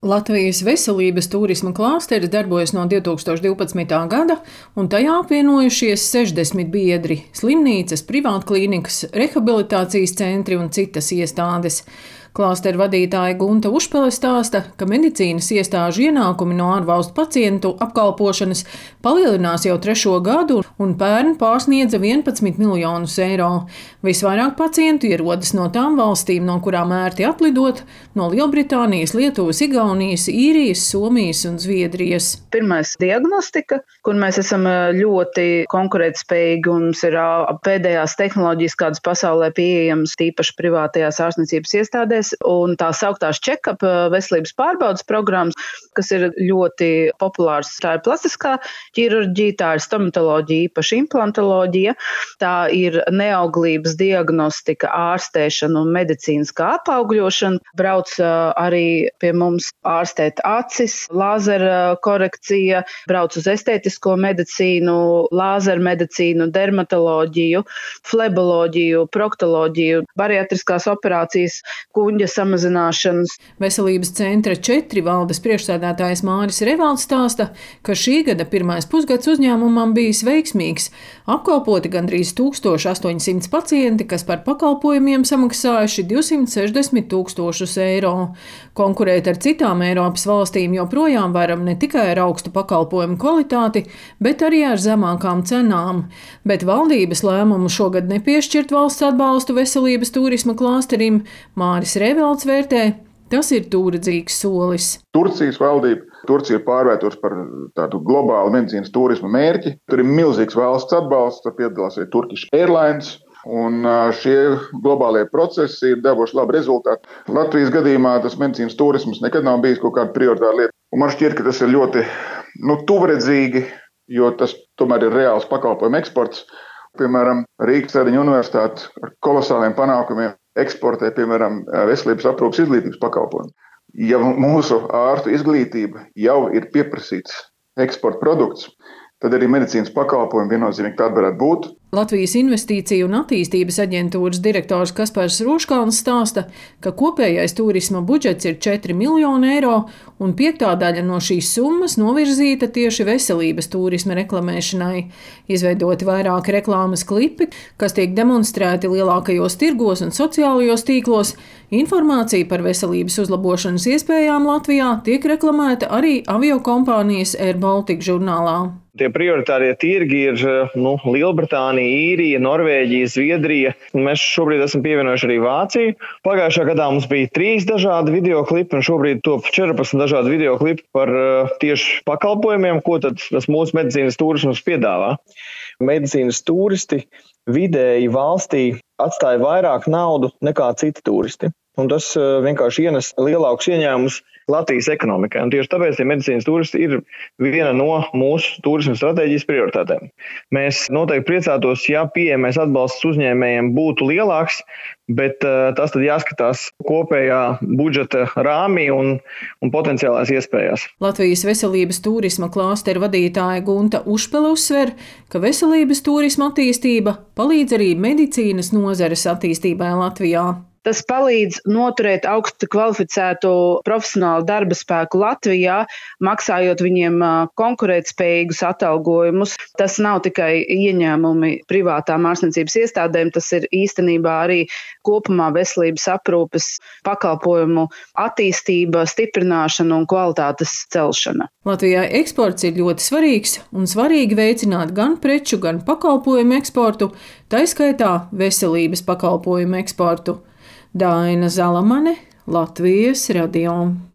Latvijas veselības turisma klāsteris darbojas no 2012. gada, un tajā apvienojušies 60 biedri - slimnīcas, privātklīnikas, rehabilitācijas centri un citas iestādes. Klāstera vadītāja Gunta Ušpele stāsta, ka medicīnas iestāžu ienākumi no ārvalstu pacientu apkalpošanas palielinās jau 3. gadu un pērn pārsniedza 11 miljonus eiro. Visvairāk pacientu ierodas no tām valstīm, no kurām ērti atlidot - no Lielbritānijas, Lietuvas, Igaunijas, Īrijas, Somijas un Zviedrijas. Pirmais - diagnostika, kur mēs esam ļoti konkurētspējīgi un mums ir pēdējās tehnoloģijas, kādas pasaulē pieejamas, tīpaši privātajās ārstniecības iestādēs, un tā sauktās check-up veselības pārbaudas programmas, kas ir ļoti populārs. Tā ir plastiskā ķirurģija, tā ir stomatoloģija, īpaši implantoloģija, tā ir neauglības diagnostika, ārstēšana un medicīniskā apaugļošana. Brauc arī pie mums ārstēt acis, lāzera korekcija, brauc uz estētisko medicīnu, lāzermedicīnu, dermatoloģiju, fleboloģiju, proktoloģiju, bariatriskās operācijas, kuņģa samazināšanas. Veselības centra 4 valdes priekšsēdētājs Māris Revalds stāsta, ka šī gada pirmais pusgads uzņēmumam bijis veiksmīgs. Apkalpoti gandrīz 1800 pacienti, kas par pakalpojumiem samaksājuši 260 000 eiro. Konkurēt ar citām Eiropas valstīm joprojām varam ne tikai ar augstu pakalpojumu kvalitāti, bet arī ar zemākām cenām. Bet valdības lēmumu šogad nepiešķirt valsts atbalstu veselības turisma klāsterim Māris Revalds vērtē, tas ir tūredzīgs solis. Turcijas valdība. Turcija ir pārvērtusi par tādu globālu medicīnas turisma mērķi. Tur ir milzīgs valsts atbalsts, tur piedalās arī Turkish Airlines. Un šie globālie procesi ir devuši labu rezultātu. Latvijas gadījumā tas medicīnas turisms nekad nav bijis kaut kāda prioritāra lieta. Un man šķiet, ka tas ir ļoti tuvredzīgi, jo tas tomēr ir reāls pakalpojumu eksports. Piemēram, Rīgas Tradiņu universitāte ar kolosāliem panākumiem eksportē, piemēram, veselības aprūpes izglītības pakalpojumu. Ja mūsu ārstu izglītība jau ir pieprasīts eksporta produkts, tad arī medicīnas pakalpojumi viennozīmīgi tādi varētu būt. Latvijas Investīciju un attīstības aģentūras direktors Kaspars Roškalns stāsta, ka kopējais turisma budžets ir 4 miljoni eiro, un 5. daļa no šīs summas novirzīta tieši veselības turisma reklamēšanai. Izveidoti vairāki reklāmas klipi, kas tiek demonstrēti lielākajos tirgos un sociālajos tīklos. Informācija par veselības uzlabošanas iespējām Latvijā tiek reklamēta arī aviokompānijas Air Baltica žurnālā. Tie prioritārie tirgi ir Lielbritānija, Īrija, Norvēģija, Zviedrija. Mēs šobrīd esam pievienojuši arī Vāciju. Pagājušā gadā mums bija 3 dažādi videoklipi, un šobrīd top 14 dažādi videoklipi par tieši pakalpojumiem, ko tad tas mūsu medicīnas turisms piedāvā. Medicīnas turisti vidēji valstī atstāja vairāk naudu nekā citi turisti. Un tas vienkārši ienes lielākus ieņēmumus Latvijas ekonomikai. Un tieši tāpēc medicīnas turisti ir viena no mūsu turisma stratēģijas prioritātēm. Mēs noteikti priecātos, ja pieejamais atbalsts uzņēmējiem būtu lielāks, bet tas tad jāskatās kopējā budžeta rāmī un potenciālās iespējās. Latvijas veselības turisma klāstera vadītāja Gunta Ušpele uzsver, ka veselības turisma attīstība palīdz arī medicīnas nozares attīstībai Latvijā. Tas palīdz noturēt augstu kvalificētu profesionālu darba spēku Latvijā, maksājot viņiem konkurētspējīgus atalgojumus. Tas nav tikai ieņēmumi privātām ārstniecības iestādēm, tas ir īstenībā arī kopumā veselības aprūpes pakalpojumu attīstība, stiprināšana un kvalitātes celšana. Latvijai eksports ir ļoti svarīgs un svarīgi veicināt gan preču, gan pakalpojumu eksportu, tā skaitā veselības pakalpojumu eksportu. Daina Zalamane, Latvijas radio.